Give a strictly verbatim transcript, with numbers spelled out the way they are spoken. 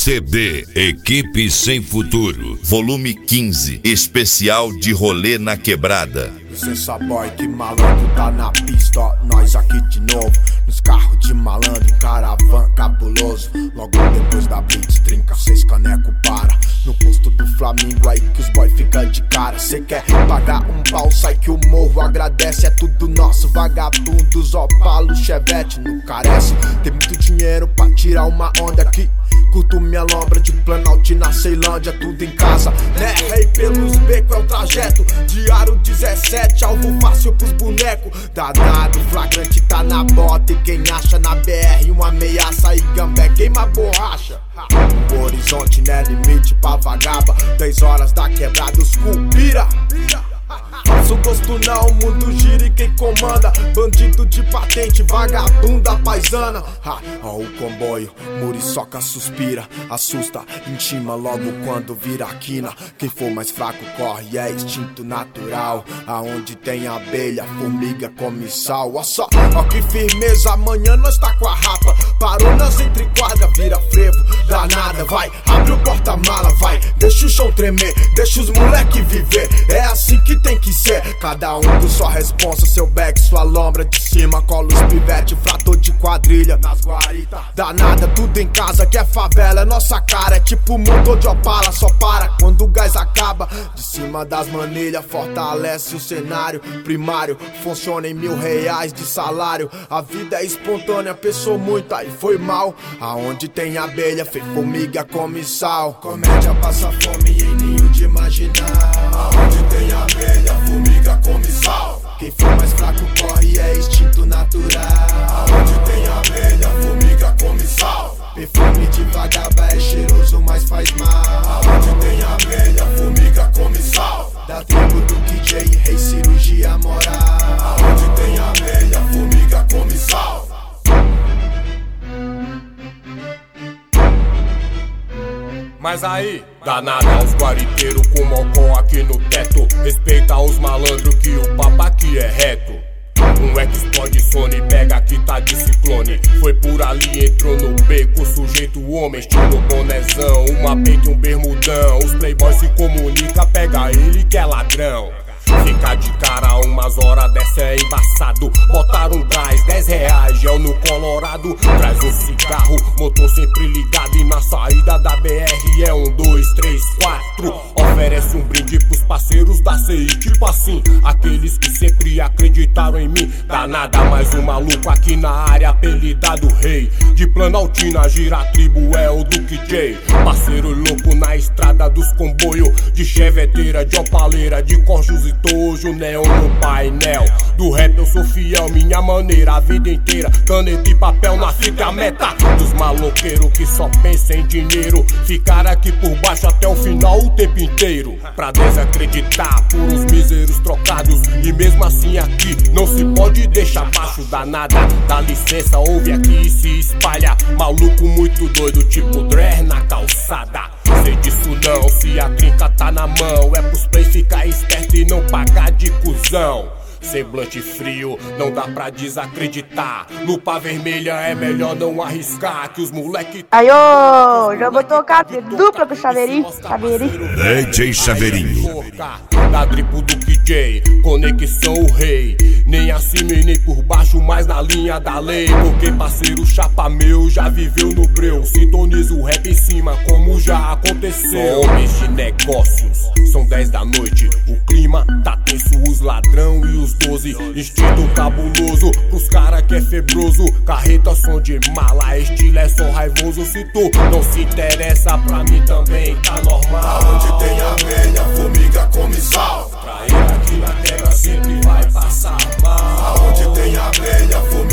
C D Equipe Sem Futuro, volume quinze, especial de rolê na quebrada. Licença boy, que malandro tá na pista, ó, nós aqui de novo, nos carros de malandro, caravan cabuloso. Logo depois da blitz, trinca, seis caneco para no posto do Flamengo, aí que os boy fica de cara. Cê quer pagar um pau, sai que o morro agradece, é tudo nosso, vagabundos, Opala, Chevette, não carece. Tem muito dinheiro pra tirar uma onda aqui, curto minha lombra de Planalto na Ceilândia, tudo em casa, né? Rei pelos becos é o trajeto, diário dezessete, alvo fácil pros bonecos. Danado, flagrante tá na bota, e quem acha na B R uma ameaça e gambé queima borracha. O horizonte não é limite pra vagaba, dez horas da quebrada os culpira. Faço gosto não, o mundo gira e quem comanda, bandido de patente, vagabunda paisana. Ha, ó o comboio, muriçoca suspira, assusta, intima logo quando vira quina. Quem for mais fraco corre, é instinto natural. Aonde tem abelha, formiga come sal. Ó só, ó que firmeza, amanhã nós tá com a rapa. Parou nas entrequadras, vira frevo, danada, vai. Abre o porta-mala, vai, deixa o chão tremer, deixa os moleque viver. É assim que tem que ser, cada um com sua responsa, seu back, sua lombra de cima. Cola os pivete, frator de quadrilha nas guaritas. Danada, tudo em casa que é favela, é nossa cara. É tipo motor de Opala, só para quando o gás acaba. De cima das manilhas, fortalece o cenário primário, funciona em mil reais de salário. A vida é espontânea, pensou muito, aí foi mal. Aonde tem abelha, fez formiga, come sal. Comédia passa fome em ninho de imaginar. Aonde tem abelha, formiga come sal. Quem for mais fraco corre, é instinto natural. Aonde tem abelha, formiga come sal. Perfume de vagaba é cheiroso, mas faz mal. Aonde tem abelha, formiga come sal. Da tribo do K J, rei cirurgia moral. Aonde tem abelha, formiga come sal. Mas aí, danada os guariteiros com mocó aqui no teto. Respeita os malandros que o papo aqui é reto. Um é que explode Sony, pega que tá de ciclone. Foi por ali, entrou no beco, sujeito homem, estilo bonezão. Uma peita e um bermudão, os playboys se comunica, pega ele que é ladrão. Fica de cara umas horas dessa é embaçado. Botaram um gás, dez reais, gel no Colorado. Traz um cigarro, motor sempre ligado. E na saída da B R é um, dois, três, quatro. Oferece um brinde pros parceiros da C I, tipo assim, aqueles que sempre acreditaram em mim. Danada, mais um maluco aqui na área, apelidado rei. De Planaltina, gira a tribo, é o do K J. Parceiro louco na estrada dos comboios, de cheveteira, de opaleira, de corjos e tojo, neon no painel. Do rap eu sou fiel, minha maneira, a vida inteira. Caneta e papel na fita, a meta dos maloqueiros que só pensam em dinheiro. Ficar aqui por baixo até o final o tempo inteiro, pra desacreditar por uns míseros trocados. E mesmo assim aqui não se pode deixar baixo. Danada, dá licença, ouve aqui e se espalha. Maluco muito doido, tipo Dre na calçada. Sei disso não, se a trinca tá na mão, é pros plays ficar esperto e não pagar de cuzão. Semblante frio, não dá pra desacreditar. Lupa vermelha é melhor não arriscar, que os moleque... Aí ô, já vou tocar dupla pro Chaveirinho, Chaveirinho. D J Chaveirinho. Da tribo do K J, conexão o rei. Nem acima e nem por baixo, mas na linha da lei. Porque parceiro chapa meu já viveu no breu. Sintoniza o rap em cima como já aconteceu. Homens de negócios, são dez da noite. O clima tá tenso, os ladrão e os doze. Instinto cabuloso, pros cara que é febroso. Carreta, som de mala, estilo é só raivoso. Se tu não se interessa, pra mim também tá normal. Aonde tem abelha, formiga come sal. Pra ele aqui na terra sempre vai passar mal. Aonde tem abelha, formiga